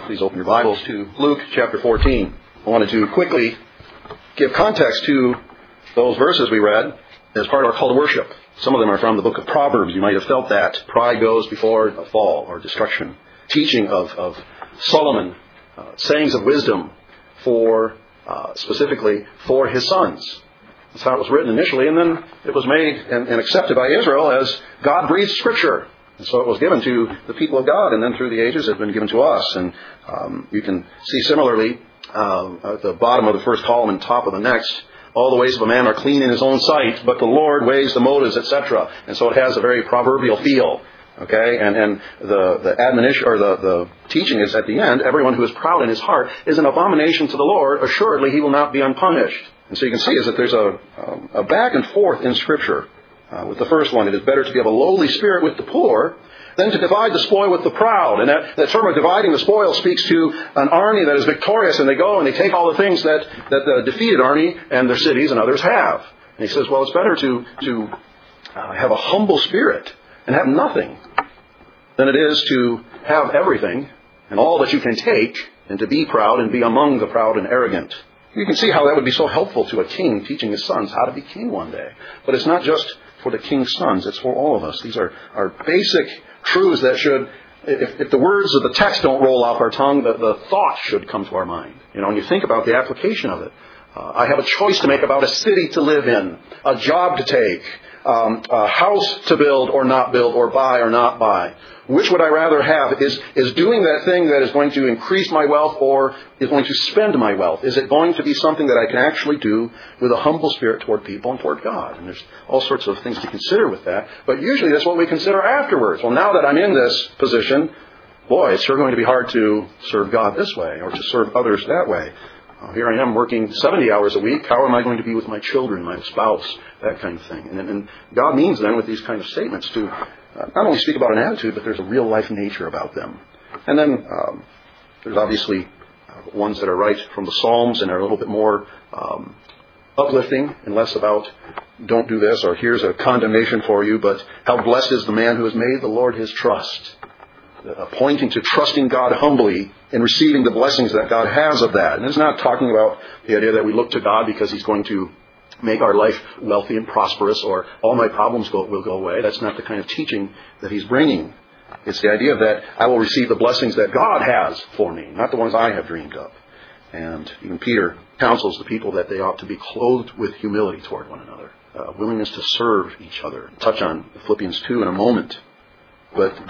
please open your Bibles to Luke chapter 14. I wanted to quickly give context to those verses we read as part of our call to worship. Some of them are from the book of Proverbs. You might have felt that. Pride goes before a fall or destruction. Teaching of Solomon, sayings of wisdom for specifically for his sons. That's how it was written initially, and then it was made and accepted by Israel as God-breathed Scripture. And so it was given to the people of God, and then through the ages it had been given to us. And you can see similarly at the bottom of the first column and top of the next, all the ways of a man are clean in his own sight, but the Lord weighs the motives, etc. And so it has a very proverbial feel. Okay, and the admonition or the teaching is at the end, everyone who is proud in his heart is an abomination to the Lord. Assuredly, he will not be unpunished. And so you can see is that there's a back and forth in Scripture. With the first one, it is better to be of a lowly spirit with the poor than to divide the spoil with the proud. And that term of dividing the spoil speaks to an army that is victorious, and they go and they take all the things that the defeated army and their cities and others have. And he says, well, it's better to have a humble spirit and have nothing than it is to have everything and all that you can take and to be proud and be among the proud and arrogant. You can see how that would be so helpful to a king teaching his sons how to be king one day. But it's not just for the king's sons, it's for all of us. These are basic truths that should, if the words of the text don't roll off our tongue, the thought should come to our mind. And you think about the application of it. I have a choice to make about a city to live in, a job to take, a house to build or not build, or buy or not buy. Which would I rather have? Is doing that thing that is going to increase my wealth or is going to spend my wealth? Is it going to be something that I can actually do with a humble spirit toward people and toward God? And there's all sorts of things to consider with that. But usually that's what we consider afterwards. Well, now that I'm in this position, boy, it's sure going to be hard to serve God this way or to serve others that way. Here I am working 70 hours a week. How am I going to be with my children, my spouse, that kind of thing? And God means then with these kind of statements to not only speak about an attitude, but there's a real life nature about them. And then there's obviously ones that are right from the Psalms and are a little bit more uplifting and less about don't do this or here's a condemnation for you, but how blessed is the man who has made the Lord his trust. Pointing to trusting God humbly and receiving the blessings that God has of that. And it's not talking about the idea that we look to God because he's going to make our life wealthy and prosperous or all my problems will go away. That's not the kind of teaching that he's bringing. It's the idea that I will receive the blessings that God has for me, not the ones I have dreamed of. And even Peter counsels the people that they ought to be clothed with humility toward one another, willingness to serve each other. I'll touch on Philippians 2 in a moment. But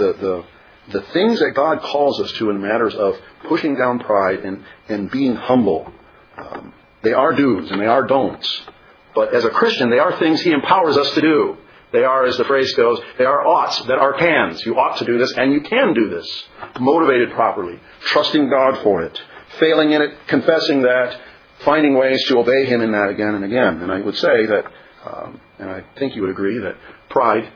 the things that God calls us to in matters of pushing down pride and being humble, they are do's and they are don'ts. But as a Christian, they are things he empowers us to do. They are, as the phrase goes, they are oughts that are cans. You ought to do this and you can do this. Motivated properly, trusting God for it, failing in it, confessing that, finding ways to obey him in that again and again. And I would say that, and I think you would agree, that pride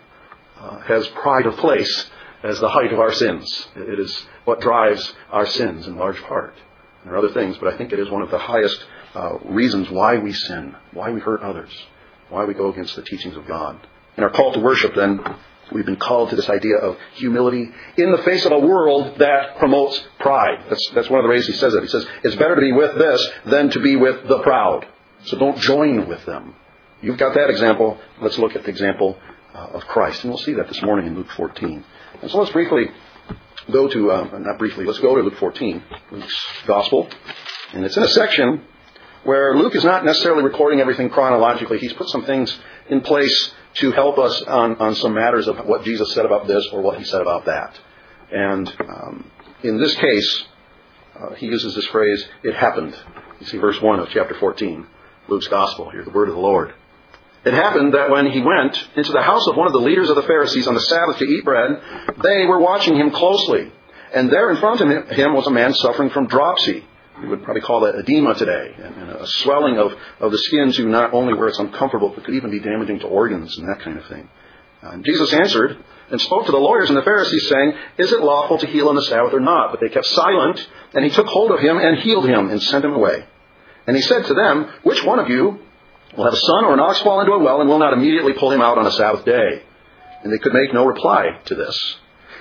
has pride of place as the height of our sins. It is what drives our sins in large part. There are other things, but I think it is one of the highest reasons why we sin, why we hurt others, why we go against the teachings of God. In our call to worship, then, we've been called to this idea of humility in the face of a world that promotes pride. That's one of the ways he says it. He says, it's better to be with this than to be with the proud. So don't join with them. You've got that example. Let's look at the example of Christ. And we'll see that this morning in Luke 14. And so let's briefly go to, let's go to Luke 14, Luke's Gospel. And it's in a section where Luke is not necessarily recording everything chronologically. He's put some things in place to help us on some matters of what Jesus said about this or what he said about that. And in this case, he uses this phrase, it happened. You see verse 1 of chapter 14, Luke's Gospel. Hear the word of the Lord. It happened that when he went into the house of one of the leaders of the Pharisees on the Sabbath to eat bread, they were watching him closely. And there in front of him was a man suffering from dropsy. We would probably call that edema today. And a swelling of the skin to not only where it's uncomfortable, but could even be damaging to organs and that kind of thing. And Jesus answered and spoke to the lawyers and the Pharisees, saying, is it lawful to heal on the Sabbath or not? But they kept silent, and he took hold of him and healed him and sent him away. And he said to them, which one of you will have a son or an ox fall into a well and will not immediately pull him out on a Sabbath day? And they could make no reply to this.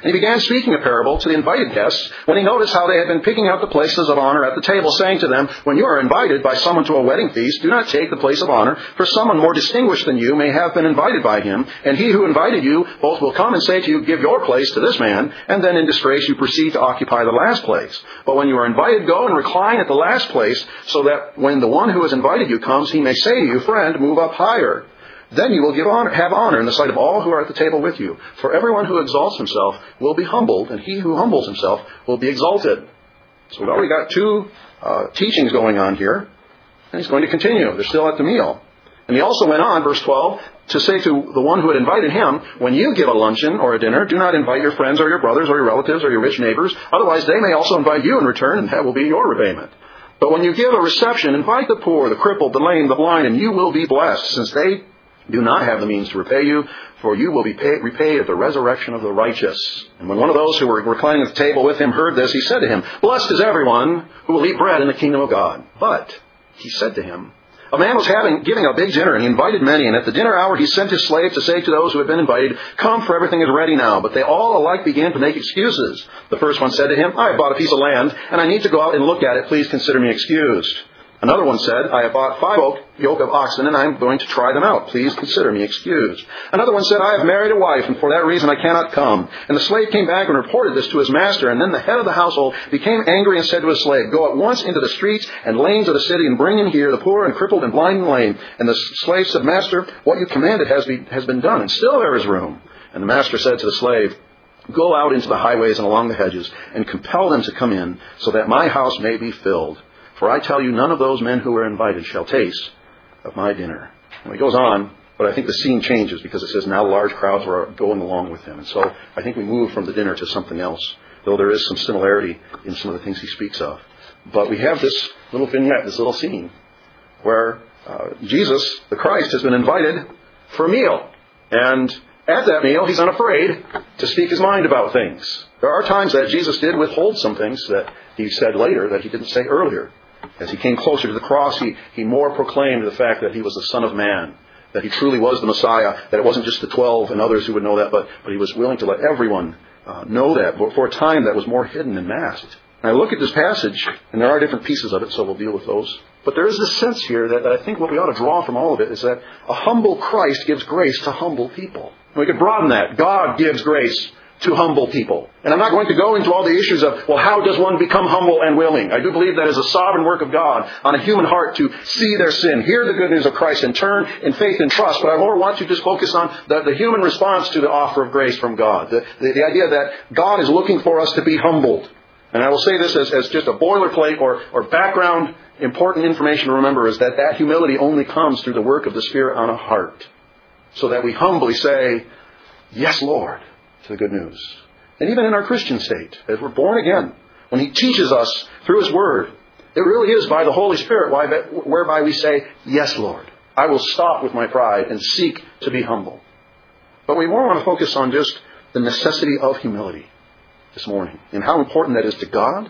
And he began speaking a parable to the invited guests when he noticed how they had been picking out the places of honor at the table, saying to them, when you are invited by someone to a wedding feast, do not take the place of honor, for someone more distinguished than you may have been invited by him. And he who invited you both will come and say to you, give your place to this man, and then in disgrace you proceed to occupy the last place. But when you are invited, go and recline at the last place, so that when the one who has invited you comes, he may say to you, friend, move up higher. Then you will have honor in the sight of all who are at the table with you. For everyone who exalts himself will be humbled, and he who humbles himself will be exalted. So we've already got two teachings going on here, and he's going to continue. They're still at the meal. And he also went on, verse 12, to say to the one who had invited him, when you give a luncheon or a dinner, do not invite your friends or your brothers or your relatives or your rich neighbors. Otherwise they may also invite you in return, and that will be your repayment. But when you give a reception, invite the poor, the crippled, the lame, the blind, and you will be blessed, since they do not have the means to repay you, for you will be repaid at the resurrection of the righteous. And when one of those who were reclining at the table with him heard this, he said to him, blessed is everyone who will eat bread in the kingdom of God. But he said to him, a man was giving a big dinner, and he invited many. And at the dinner hour he sent his slave to say to those who had been invited, come, for everything is ready now. But they all alike began to make excuses. The first one said to him, I have bought a piece of land, and I need to go out and look at it. Please consider me excused. Another one said, I have bought 5 yoke of oxen, and I am going to try them out. Please consider me excused. Another one said, I have married a wife, and for that reason I cannot come. And the slave came back and reported this to his master. And then the head of the household became angry and said to his slave, go at once into the streets and lanes of the city, and bring in here the poor and crippled and blind and lame. And the slave said, Master, what you commanded has been done, and still there is room. And the master said to the slave, go out into the highways and along the hedges, and compel them to come in, so that my house may be filled. For I tell you, none of those men who were invited shall taste of my dinner. And he goes on, but I think the scene changes because it says now large crowds were going along with him. And so I think we move from the dinner to something else, though there is some similarity in some of the things he speaks of. But we have this little vignette, this little scene, where Jesus, the Christ, has been invited for a meal. And at that meal, he's unafraid to speak his mind about things. There are times that Jesus did withhold some things that he said later that he didn't say earlier. As he came closer to the cross, he more proclaimed the fact that he was the Son of Man, that he truly was the Messiah, that it wasn't just the 12 and others who would know that, but he was willing to let everyone know that. But for a time, that was more hidden and masked. And I look at this passage, and there are different pieces of it, so we'll deal with those. But there is this sense here that I think what we ought to draw from all of it is that a humble Christ gives grace to humble people. And we could broaden that. God gives grace to humble people. And I'm not going to go into all the issues of, well, how does one become humble and willing? I do believe that is a sovereign work of God on a human heart to see their sin, hear the good news of Christ, and turn in faith and trust. But I more want to just focus on the human response to the offer of grace from God. The idea that God is looking for us to be humbled. And I will say this as just a boilerplate or background important information to remember is that humility only comes through the work of the Spirit on a heart. So that we humbly say, yes, Lord, to the good news. And even in our Christian state, as we're born again, when He teaches us through His Word, it really is by the Holy Spirit whereby we say, yes, Lord, I will stop with my pride and seek to be humble. But we more want to focus on just the necessity of humility this morning and how important that is to God,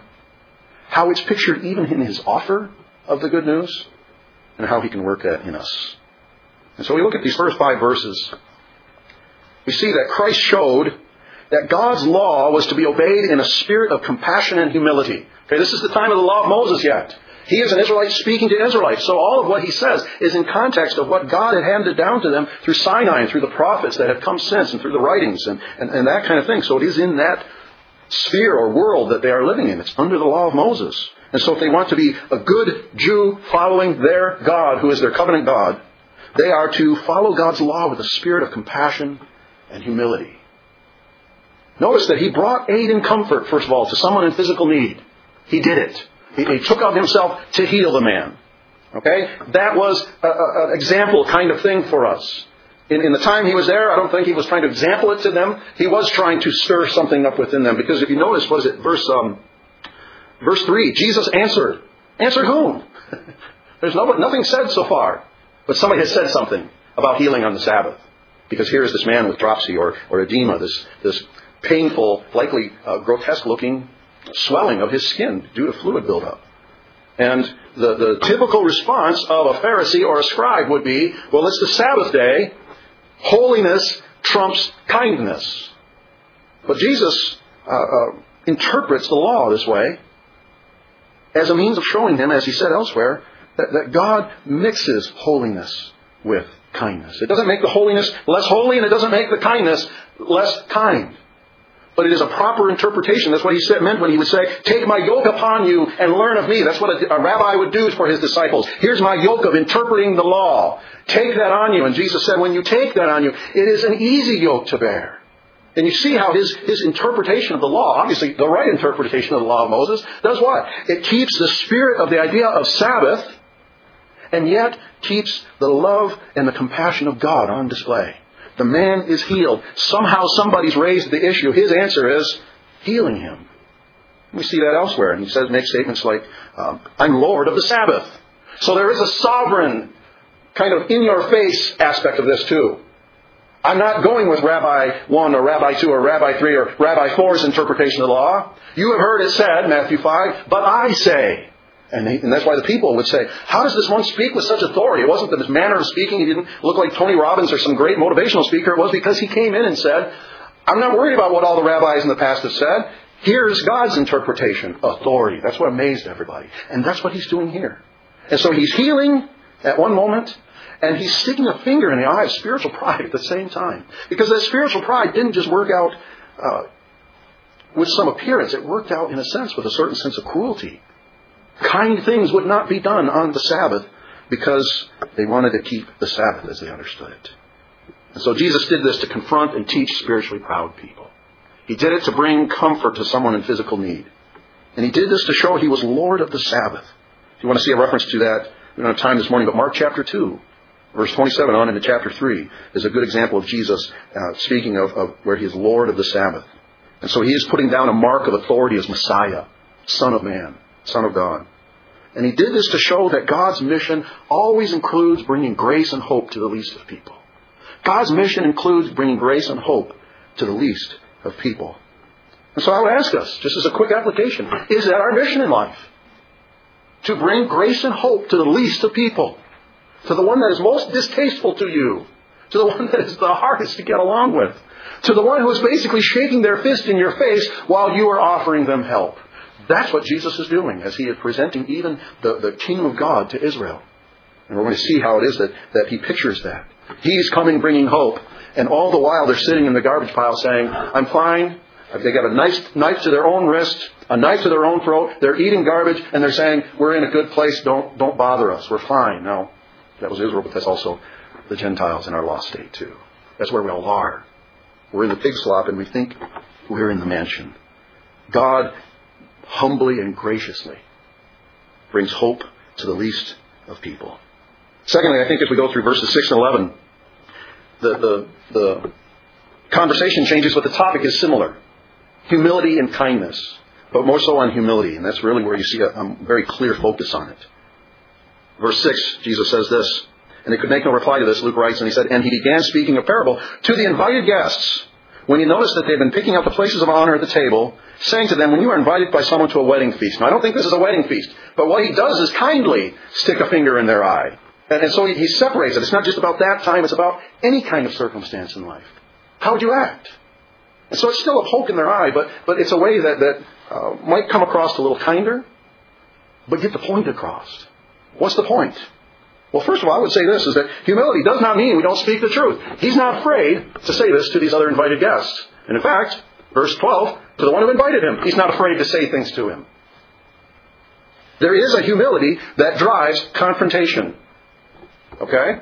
how it's pictured even in His offer of the good news, and how He can work that in us. And so we look at these first 5 verses. We see that Christ showed that God's law was to be obeyed in a spirit of compassion and humility. Okay, this is the time of the law of Moses yet. He is an Israelite speaking to Israelites. So all of what he says is in context of what God had handed down to them through Sinai and through the prophets that have come since and through the writings and that kind of thing. So it is in that sphere or world that they are living in. It's under the law of Moses. And so if they want to be a good Jew following their God, who is their covenant God, they are to follow God's law with a spirit of compassion and humility. Notice that He brought aid and comfort, first of all, to someone in physical need. He did it. He took on Himself to heal the man. Okay? That was an example kind of thing for us. In the time He was there, I don't think He was trying to example it to them. He was trying to stir something up within them. Because if you notice, what is it? Verse 3, Jesus answered. Answered whom? There's nothing said so far. But somebody has said something about healing on the Sabbath. Because here is this man with dropsy or edema, this painful, likely grotesque-looking swelling of his skin due to fluid buildup. And the typical response of a Pharisee or a scribe would be, well, it's the Sabbath day. Holiness trumps kindness. But Jesus interprets the law this way as a means of showing him, as he said elsewhere, that God mixes holiness with kindness. It doesn't make the holiness less holy, and it doesn't make the kindness less kind. But it is a proper interpretation. That's what he meant when he would say, take my yoke upon you and learn of me. That's what a rabbi would do for his disciples. Here's my yoke of interpreting the law. Take that on you. And Jesus said, when you take that on you, it is an easy yoke to bear. And you see how his interpretation of the law, obviously the right interpretation of the law of Moses, does what? It keeps the spirit of the idea of Sabbath, and yet keeps the love and the compassion of God on display. The man is healed. Somehow somebody's raised the issue. His answer is healing him. We see that elsewhere. And he makes statements like, I'm Lord of the Sabbath. So there is a sovereign kind of in-your-face aspect of this too. I'm not going with Rabbi 1 or Rabbi 2 or Rabbi 3 or Rabbi 4's interpretation of the law. You have heard it said, Matthew 5, but I say. And that's why the people would say, how does this one speak with such authority? It wasn't that his manner of speaking, he didn't look like Tony Robbins or some great motivational speaker. It was because he came in and said, I'm not worried about what all the rabbis in the past have said. Here's God's interpretation. Authority. That's what amazed everybody. And that's what he's doing here. And so he's healing at one moment, and he's sticking a finger in the eye of spiritual pride at the same time. Because that spiritual pride didn't just work out with some appearance. It worked out, in a sense, with a certain sense of cruelty. Kind things would not be done on the Sabbath because they wanted to keep the Sabbath as they understood it. And so Jesus did this to confront and teach spiritually proud people. He did it to bring comfort to someone in physical need. And he did this to show he was Lord of the Sabbath. If you want to see a reference to that, we don't have time this morning, but Mark chapter 2, verse 27 on into chapter 3 is a good example of Jesus speaking of where he is Lord of the Sabbath. And so he is putting down a mark of authority as Messiah, Son of Man, Son of God. And he did this to show that God's mission always includes bringing grace and hope to the least of people. God's mission includes bringing grace and hope to the least of people. And so I would ask us, just as a quick application, is that our mission in life? To bring grace and hope to the least of people. To the one that is most distasteful to you. To the one that is the hardest to get along with. To the one who is basically shaking their fist in your face while you are offering them help. That's what Jesus is doing as he is presenting even the kingdom of God to Israel. And we're going to see how it is that he pictures that. He's coming bringing hope. And all the while they're sitting in the garbage pile saying, I'm fine. They got a nice knife to their own wrist, a knife to their own throat. They're eating garbage and they're saying, we're in a good place. Don't bother us. We're fine. No, that was Israel, but that's also the Gentiles in our lost state too. That's where we all are. We're in the pig slop and we think we're in the mansion. God humbly and graciously brings hope to the least of people. Secondly, I think as we go through verses 6 and 11, the conversation changes, but the topic is similar. Humility and kindness, but more so on humility. And that's really where you see a very clear focus on it. Verse 6, Jesus says this, and he could make no reply to this, Luke writes, and he said, and he began speaking a parable to the invited guests when he noticed that they'd been picking up the places of honor at the table, saying to them, when you are invited by someone to a wedding feast. Now, I don't think this is a wedding feast, but what he does is kindly stick a finger in their eye. And so he separates it. It's not just about that time, it's about any kind of circumstance in life. How would you act? And so it's still a poke in their eye, but it's a way that might come across a little kinder, but get the point across. What's the point? Well, first of all, I would say this, is that humility does not mean we don't speak the truth. He's not afraid to say this to these other invited guests. And in fact, verse 12, to the one who invited him, he's not afraid to say things to him. There is a humility that drives confrontation. Okay?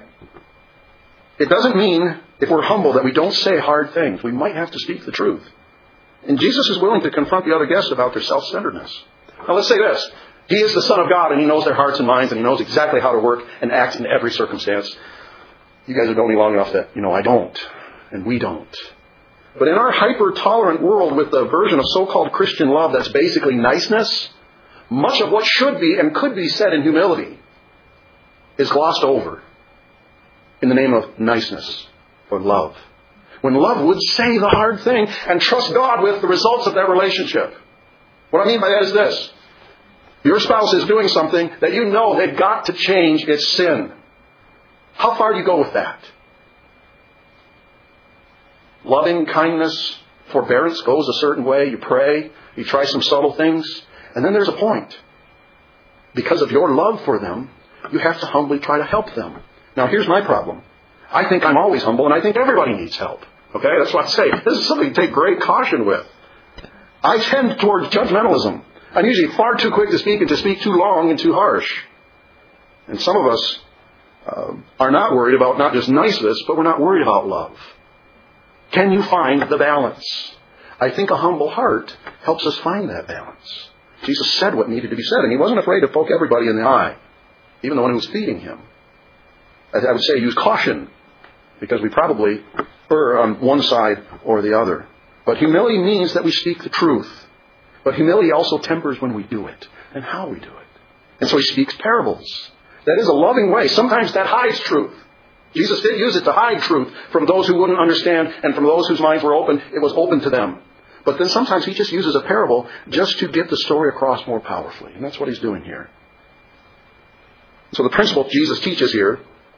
It doesn't mean, if we're humble, that we don't say hard things. We might have to speak the truth. And Jesus is willing to confront the other guests about their self-centeredness. Now let's say this. He is the Son of God, and he knows their hearts and minds, and he knows exactly how to work and act in every circumstance. You guys have known me long enough that, I don't, and we don't. But in our hyper-tolerant world with the version of so-called Christian love that's basically niceness, much of what should be and could be said in humility is glossed over in the name of niceness or love. When love would say the hard thing and trust God with the results of that relationship. What I mean by that is this. Your spouse is doing something that you know they've got to change its sin. How far do you go with that? Loving kindness, forbearance goes a certain way. You pray. You try some subtle things. And then there's a point. Because of your love for them, you have to humbly try to help them. Now, here's my problem. I think I'm always humble, and I think everybody needs help. Okay? That's what I say. This is something to take great caution with. I tend towards judgmentalism. I'm usually far too quick to speak and to speak too long and too harsh. And some of us are not worried about not just niceness, but we're not worried about love. Can you find the balance? I think a humble heart helps us find that balance. Jesus said what needed to be said, and he wasn't afraid to poke everybody in the eye, even the one who was feeding him. I would say use caution, because we probably err on one side or the other. But humility means that we speak the truth. But humility also tempers when we do it and how we do it. And so he speaks parables. That is a loving way. Sometimes that hides truth. Jesus did use it to hide truth from those who wouldn't understand, and from those whose minds were open, it was open to them. But then sometimes he just uses a parable just to get the story across more powerfully. And that's what he's doing here. So the principle Jesus teaches here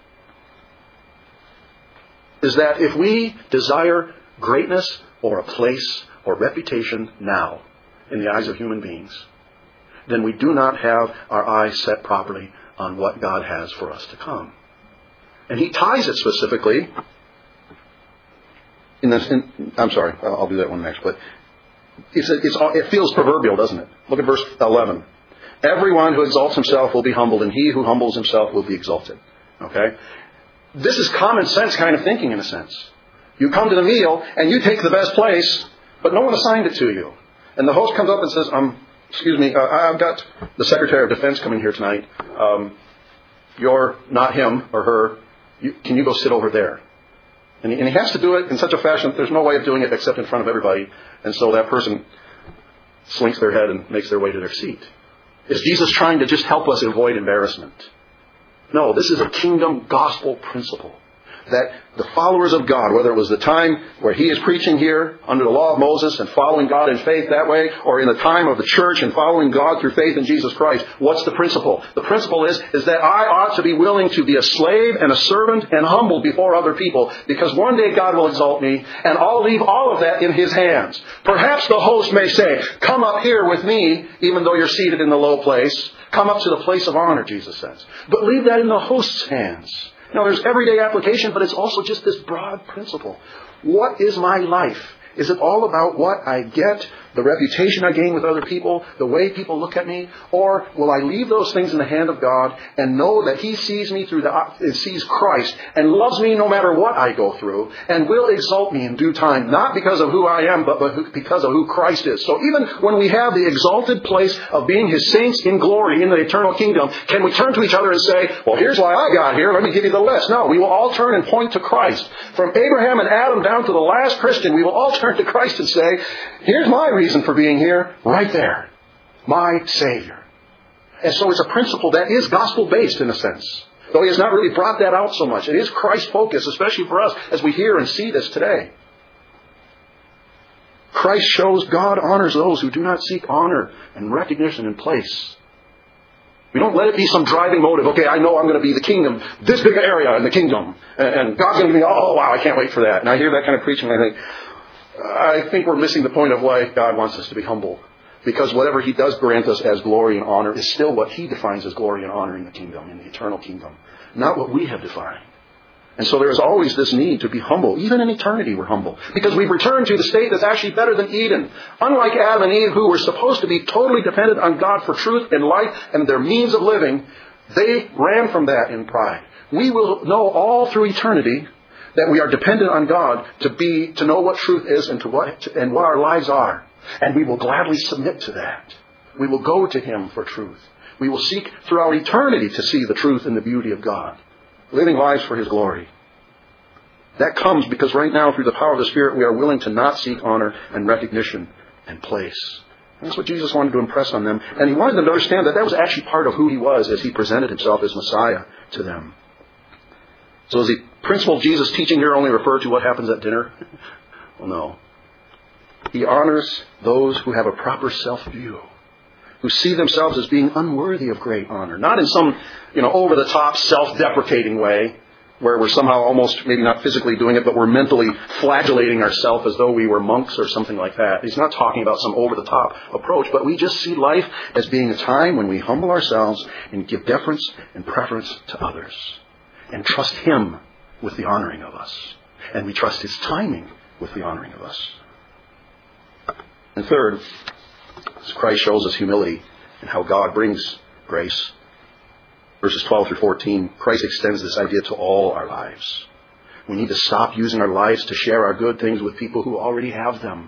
is that if we desire greatness or a place or reputation now in the eyes of human beings, then we do not have our eyes set properly on what God has for us to come. And he ties it specifically I'm sorry, I'll do that one next. But it feels proverbial, doesn't it? Look at verse 11. Everyone who exalts himself will be humbled, and he who humbles himself will be exalted. Okay? This is common sense kind of thinking in a sense. You come to the meal, and you take the best place, but no one assigned it to you. And the host comes up and says, excuse me, I've got the Secretary of Defense coming here tonight. You're not him or her. Can you go sit over there? And he has to do it in such a fashion that there's no way of doing it except in front of everybody. And so that person slinks their head and makes their way to their seat. Is Jesus trying to just help us avoid embarrassment? No, this is a kingdom gospel principle. That the followers of God, whether it was the time where he is preaching here under the law of Moses and following God in faith that way, or in the time of the church and following God through faith in Jesus Christ, what's the principle? The principle is that I ought to be willing to be a slave and a servant and humble before other people, because one day God will exalt me, and I'll leave all of that in his hands. Perhaps the host may say, come up here with me, even though you're seated in the low place. Come up to the place of honor, Jesus says. But leave that in the host's hands. Now, there's everyday application, but it's also just this broad principle. What is my life? Is it all about what I get, the reputation I gain with other people, the way people look at me? Or will I leave those things in the hand of God and know that he sees me sees Christ and loves me no matter what I go through, and will exalt me in due time, not because of who I am, but because of who Christ is. So even when we have the exalted place of being his saints in glory in the eternal kingdom, can we turn to each other and say, well, here's why I got here, let me give you the list? No, we will all turn and point to Christ. From Abraham and Adam down to the last Christian, we will all turn to Christ and say, here's my reason for being here, right there. My Savior. And so it's a principle that is gospel-based in a sense. Though he has not really brought that out so much. It is Christ-focused, especially for us as we hear and see this today. Christ shows God honors those who do not seek honor and recognition in place. We don't let it be some driving motive. Okay, I know I'm going to be the kingdom, this big area in the kingdom. And God's going to be, oh wow, I can't wait for that. And I hear that kind of preaching and I think we're missing the point of why God wants us to be humble. Because whatever he does grant us as glory and honor is still what he defines as glory and honor in the kingdom, in the eternal kingdom. Not what we have defined. And so there is always this need to be humble. Even in eternity we're humble. Because we've returned to the state that's actually better than Eden. Unlike Adam and Eve, who were supposed to be totally dependent on God for truth and life and their means of living, they ran from that in pride. We will know all through eternity that we are dependent on God to know what truth is and what our lives are. And we will gladly submit to that. We will go to him for truth. We will seek throughout eternity to see the truth and the beauty of God. Living lives for his glory. That comes because right now, through the power of the Spirit, we are willing to not seek honor and recognition and place. And that's what Jesus wanted to impress on them. And he wanted them to understand that that was actually part of who he was as he presented himself as Messiah to them. So is the principle of Jesus' teaching here only refer to what happens at dinner? Well, no. He honors those who have a proper self-view, who see themselves as being unworthy of great honor. Not in some, over-the-top, self-deprecating way, where we're somehow almost, maybe not physically doing it, but we're mentally flagellating ourselves as though we were monks or something like that. He's not talking about some over-the-top approach, but we just see life as being a time when we humble ourselves and give deference and preference to others and trust Him with the honoring of us. And we trust His timing with the honoring of us. And third, as Christ shows us humility and how God brings grace. Verses 12 through 14, Christ extends this idea to all our lives. We need to stop using our lives to share our good things with people who already have them.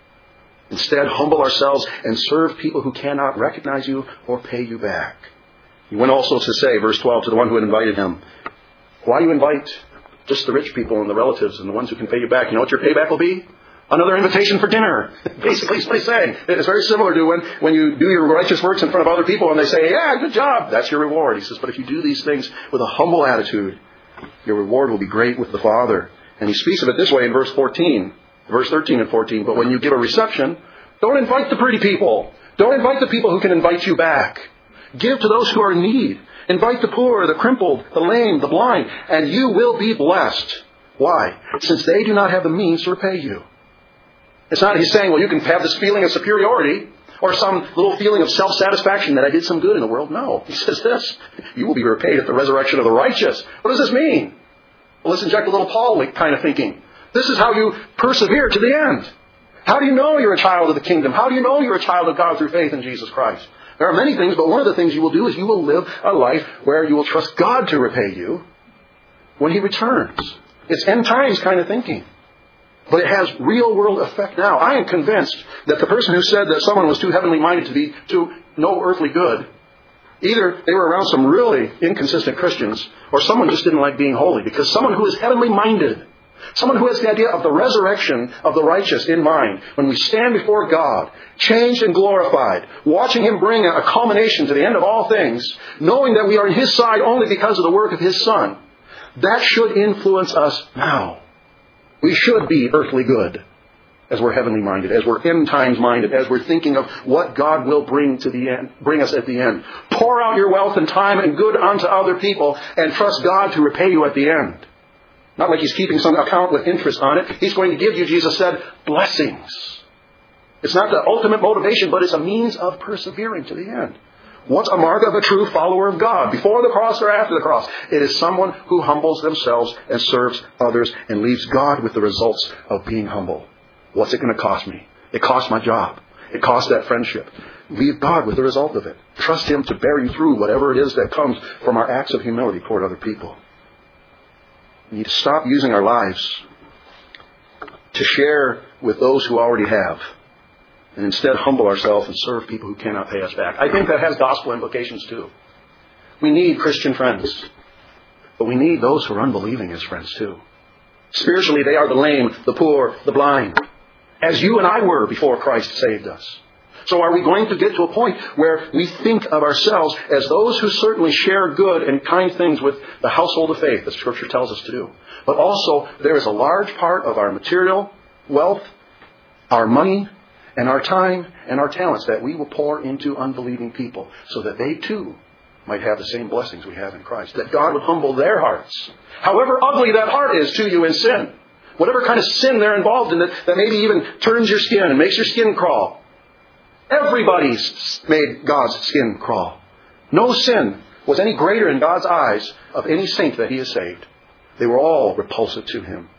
Instead, humble ourselves and serve people who cannot recognize you or pay you back. He went also to say, verse 12, to the one who had invited him, why do you invite just the rich people and the relatives and the ones who can pay you back? You know what your payback will be? Another invitation for dinner. Basically, that's what he's saying. It's very similar to when you do your righteous works in front of other people and they say, yeah, good job. That's your reward. He says, but if you do these things with a humble attitude, your reward will be great with the Father. And he speaks of it this way in verse 13 and 14. But when you give a reception, don't invite the pretty people. Don't invite the people who can invite you back. Give to those who are in need. Invite the poor, the crippled, the lame, the blind, and you will be blessed. Why? Since they do not have the means to repay you. It's not he's saying, well, you can have this feeling of superiority or some little feeling of self-satisfaction that I did some good in the world. No. He says this, you will be repaid at the resurrection of the righteous. What does this mean? Well, let's inject a little Paul kind of thinking. This is how you persevere to the end. How do you know you're a child of the kingdom? How do you know you're a child of God through faith in Jesus Christ? There are many things, but one of the things you will do is you will live a life where you will trust God to repay you when He returns. It's end times kind of thinking. But it has real world effect now. I am convinced that the person who said that someone was too heavenly minded to be to no earthly good, either they were around some really inconsistent Christians, or someone just didn't like being holy. Because someone who is heavenly minded, someone who has the idea of the resurrection of the righteous in mind, when we stand before God, changed and glorified, watching Him bring a culmination to the end of all things, knowing that we are in His side only because of the work of His Son, that should influence us now. We should be earthly good as we're heavenly minded, as we're end times minded, as we're thinking of what God will bring us at the end. Pour out your wealth and time and good unto other people and trust God to repay you at the end. Not like He's keeping some account with interest on it. He's going to give you, Jesus said, blessings. It's not the ultimate motivation, but it's a means of persevering to the end. What's a mark of a true follower of God? Before the cross or after the cross? It is someone who humbles themselves and serves others and leaves God with the results of being humble. What's it going to cost me? It costs my job. It costs that friendship. Leave God with the result of it. Trust Him to bear you through whatever it is that comes from our acts of humility toward other people. We need to stop using our lives to share with those who already have, and instead humble ourselves and serve people who cannot pay us back. I think that has gospel implications too. We need Christian friends, but we need those who are unbelieving as friends too. Spiritually, they are the lame, the poor, the blind, as you and I were before Christ saved us. So are we going to get to a point where we think of ourselves as those who certainly share good and kind things with the household of faith, as Scripture tells us to do, but also there is a large part of our material wealth, our money, and our time and our talents that we will pour into unbelieving people so that they too might have the same blessings we have in Christ. That God would humble their hearts. However ugly that heart is to you in sin. Whatever kind of sin they're involved in that maybe even turns your skin and makes your skin crawl. Everybody's made God's skin crawl. No sin was any greater in God's eyes of any saint that He has saved. They were all repulsive to Him.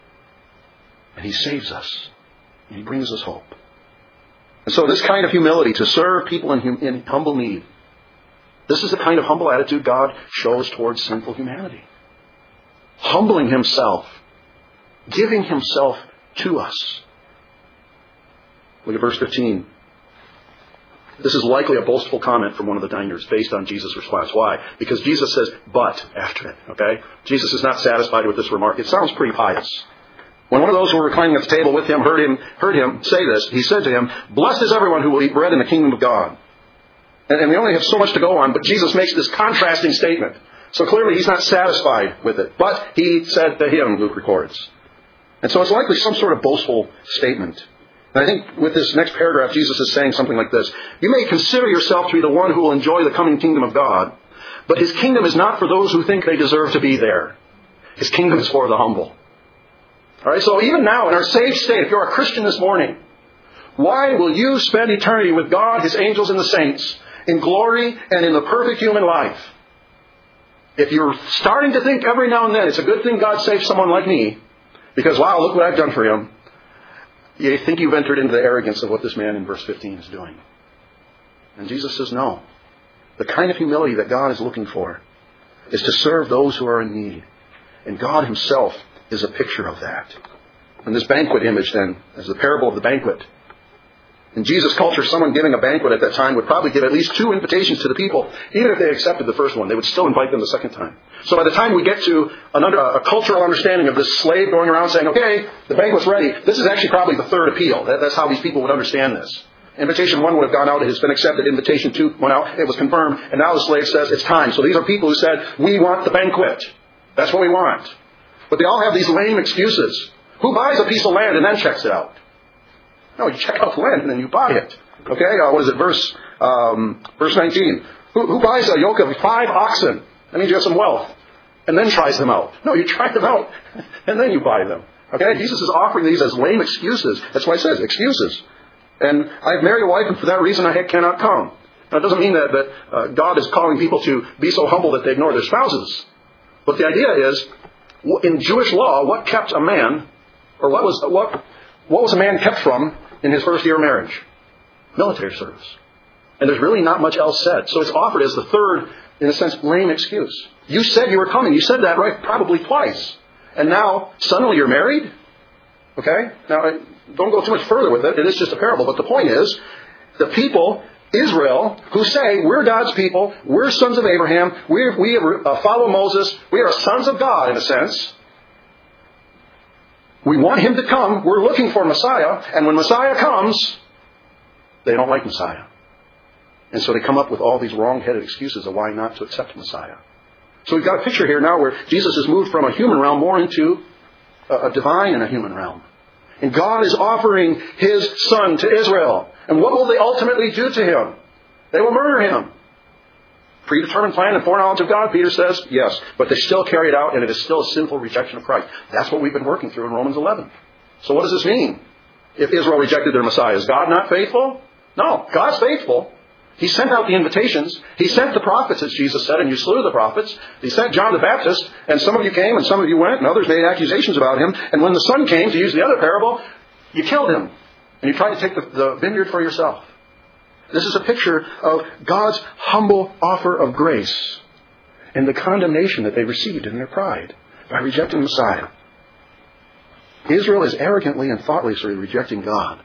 And He saves us. And He brings us hope. And so this kind of humility, to serve people in humble need, this is the kind of humble attitude God shows towards sinful humanity. Humbling Himself, giving Himself to us. Look at verse 15. This is likely a boastful comment from one of the diners based on Jesus' response. Why? Because Jesus says, but after it. Okay? Jesus is not satisfied with this remark. It sounds pretty pious. When one of those who were reclining at the table with him heard him say this, he said to him, blessed is everyone who will eat bread in the kingdom of God. And we only have so much to go on, but Jesus makes this contrasting statement. So clearly He's not satisfied with it. But He said to him, Luke records. And so it's likely some sort of boastful statement. And I think with this next paragraph, Jesus is saying something like this. You may consider yourself to be the one who will enjoy the coming kingdom of God, but His kingdom is not for those who think they deserve to be there. His kingdom is for the humble. All right, so even now in our saved state, if you're a Christian this morning, why will you spend eternity with God, His angels, and the saints in glory and in the perfect human life? If you're starting to think every now and then, it's a good thing God saved someone like me, because wow, look what I've done for Him, you think you've entered into the arrogance of what this man in verse 15 is doing. And Jesus says no. The kind of humility that God is looking for is to serve those who are in need. And God Himself is a picture of that. And this banquet image then, as the parable of the banquet. In Jesus' culture, someone giving a banquet at that time would probably give at least 2 invitations to the people. Even if they accepted the first one, they would still invite them the second time. So by the time we get to a cultural understanding of this slave going around saying, okay, the banquet's ready, this is actually probably the third appeal. That's how these people would understand this. Invitation 1 would have gone out, it has been accepted. Invitation 2 went out, it was confirmed. And now the slave says, it's time. So these are people who said, we want the banquet. That's what we want. But they all have these lame excuses. Who buys a piece of land and then checks it out? No, you check out the land and then you buy it. Okay, what is it? Verse 19. Who buys a yoke of 5 oxen? That means you have some wealth. And then tries them out. No, you try them out and then you buy them. Okay, Jesus is offering these as lame excuses. That's why it says excuses. And I've married a wife, and for that reason I cannot come. Now, it doesn't mean that God is calling people to be so humble that they ignore their spouses. But the idea is, in Jewish law, what kept a man, or what was a man kept from in his first year of marriage? Military service. And there's really not much else said. So it's offered as the third, in a sense, lame excuse. You said you were coming. You said that right probably twice. And now, suddenly you're married? Okay? Now, don't go too much further with it. It is just a parable. But the point is, the people, Israel, who say, we're God's people, we're sons of Abraham, we follow Moses, we are sons of God, in a sense. We want Him to come. We're looking for Messiah. And when Messiah comes, they don't like Messiah. And so they come up with all these wrong-headed excuses of why not to accept Messiah. So we've got a picture here now where Jesus has moved from a human realm more into a divine and a human realm. And God is offering His Son to Israel. And what will they ultimately do to Him? They will murder Him. Predetermined plan and foreknowledge of God, Peter says, yes. But they still carry it out, and it is still a sinful rejection of Christ. That's what we've been working through in Romans 11. So what does this mean? If Israel rejected their Messiah, is God not faithful? No, God's faithful. He sent out the invitations. He sent the prophets, as Jesus said, and you slew the prophets. He sent John the Baptist, and some of you came, and some of you went, and others made accusations about Him. And when the Son came, to use the other parable, you killed Him. And you tried to take the vineyard for yourself. This is a picture of God's humble offer of grace and the condemnation that they received in their pride by rejecting Messiah. Israel is arrogantly and thoughtlessly rejecting God.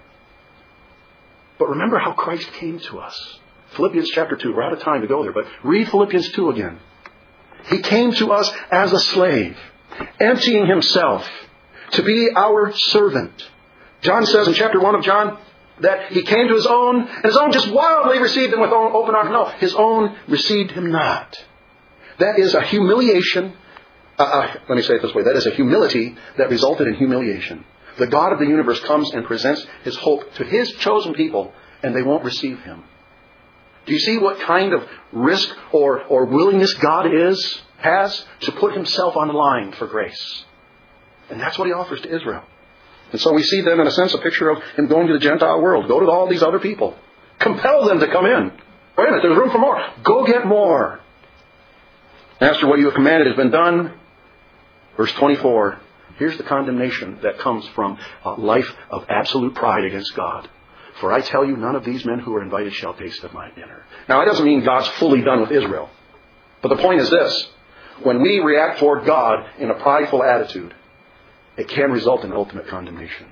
But remember how Christ came to us. Philippians chapter 2. We're out of time to go there, but read Philippians 2 again. He came to us as a slave, emptying Himself to be our servant. John says in chapter 1 of John that He came to His own, and His own just wildly received Him with open arms. No, His own received Him not. That is a humiliation. Let me say it this way. That is a humility that resulted in humiliation. The God of the universe comes and presents His hope to His chosen people, and they won't receive Him. Do you see what kind of risk or willingness God has to put Himself on the line for grace? And that's what He offers to Israel. And so we see then, in a sense, a picture of Him going to the Gentile world. Go to all these other people. Compel them to come in. Wait a minute, there's room for more. Go get more. Master, what you have commanded has been done. Verse 24. Here's the condemnation that comes from a life of absolute pride against God. For I tell you, none of these men who are invited shall taste of my dinner. Now, it doesn't mean God's fully done with Israel. But the point is this. When we react toward God in a prideful attitude, it can result in ultimate condemnation.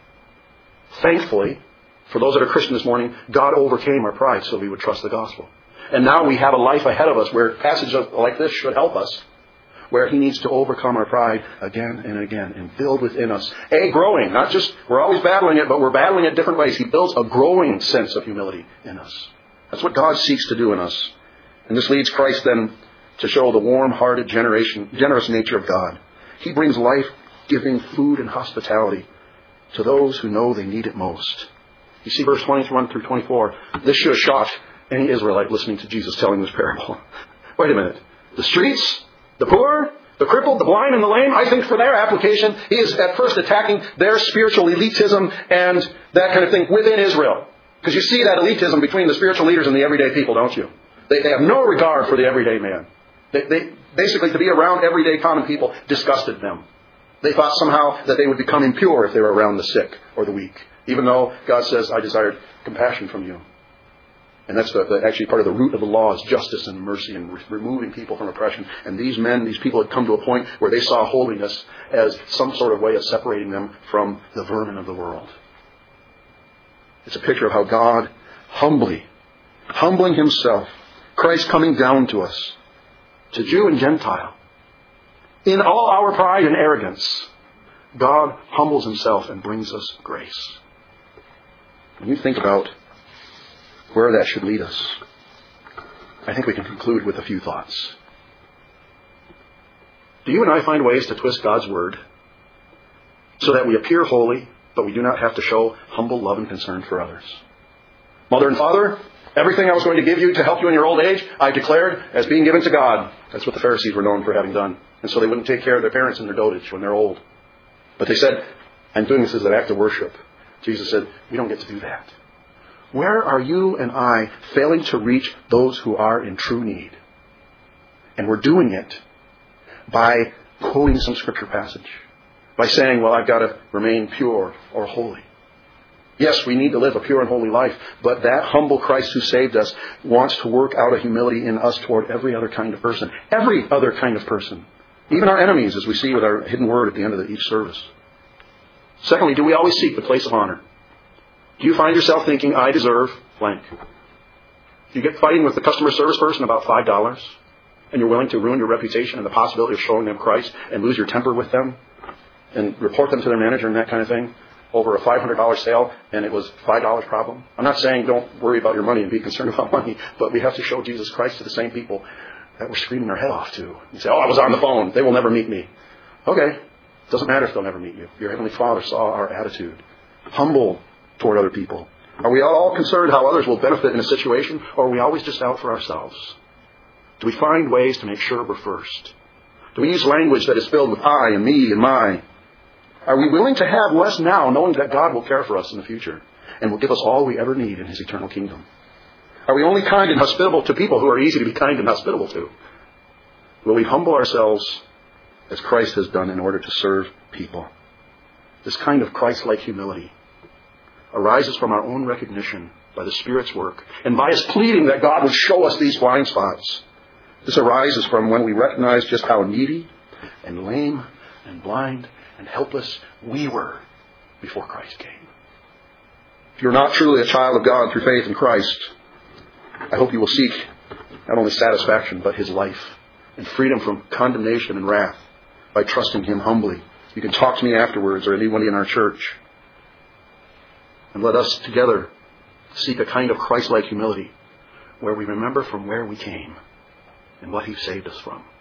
Thankfully, for those that are Christian this morning, God overcame our pride so we would trust the gospel. And now we have a life ahead of us where passages like this should help us, where He needs to overcome our pride again and again and build within us a growing, not just, we're always battling it, but we're battling it different ways. He builds a growing sense of humility in us. That's what God seeks to do in us. And this leads Christ then to show the warm-hearted, generous nature of God. He brings life-giving food and hospitality to those who know they need it most. You see verse 21 through 24. This should have shocked any Israelite listening to Jesus telling this parable. Wait a minute. The streets? The poor? The crippled, the blind, and the lame, I think for their application, he is at first attacking their spiritual elitism and that kind of thing within Israel. Because you see that elitism between the spiritual leaders and the everyday people, don't you? They have no regard for the everyday man. They basically, to be around everyday common people disgusted them. They thought somehow that they would become impure if they were around the sick or the weak. Even though God says, I desired compassion from you. And that's actually part of the root of the law is justice and mercy and removing people from oppression. And these people had come to a point where they saw holiness as some sort of way of separating them from the vermin of the world. It's a picture of how God humbling himself, Christ coming down to us, to Jew and Gentile. In all our pride and arrogance, God humbles himself and brings us grace. When you think about where that should lead us, I think we can conclude with a few thoughts. Do you and I find ways to twist God's word so that we appear holy, but we do not have to show humble love and concern for others? Mother and father, everything I was going to give you to help you in your old age, I declared as being given to God. That's what the Pharisees were known for having done. And so they wouldn't take care of their parents in their dotage when they're old. But they said, I'm doing this as an act of worship. Jesus said, we don't get to do that. Where are you and I failing to reach those who are in true need? And we're doing it by quoting some scripture passage. By saying, well, I've got to remain pure or holy. Yes, we need to live a pure and holy life, but that humble Christ who saved us wants to work out a humility in us toward every other kind of person. Every other kind of person. Even our enemies, as we see with our hidden word at the end of each service. Secondly, do we always seek the place of honor? Do you find yourself thinking, I deserve blank? Do you get fighting with the customer service person about $5 and you're willing to ruin your reputation and the possibility of showing them Christ and lose your temper with them and report them to their manager and that kind of thing over a $500 sale and it was $5 problem? I'm not saying don't worry about your money and be concerned about money, but we have to show Jesus Christ to the same people that we're screaming their head off to. You say, I was on the phone. They will never meet me. Okay. Doesn't matter if they'll never meet you. Your Heavenly Father saw our attitude. Humble toward other people. Are we all concerned how others will benefit in a situation, or are we always just out for ourselves? Do we find ways to make sure we're first? Do we use language that is filled with I and me and my? Are we willing to have less now, knowing that God will care for us in the future and will give us all we ever need in his eternal kingdom? Are we only kind and hospitable to people who are easy to be kind and hospitable to? Will we humble ourselves as Christ has done in order to serve people? This kind of Christ-like humility arises from our own recognition by the Spirit's work and by his pleading that God would show us these blind spots. This arises from when we recognize just how needy and lame and blind and helpless we were before Christ came. If you're not truly a child of God through faith in Christ, I hope you will seek not only satisfaction but his life and freedom from condemnation and wrath by trusting him humbly. You can talk to me afterwards or anybody in our church. And let us together seek a kind of Christ-like humility where we remember from where we came and what he saved us from.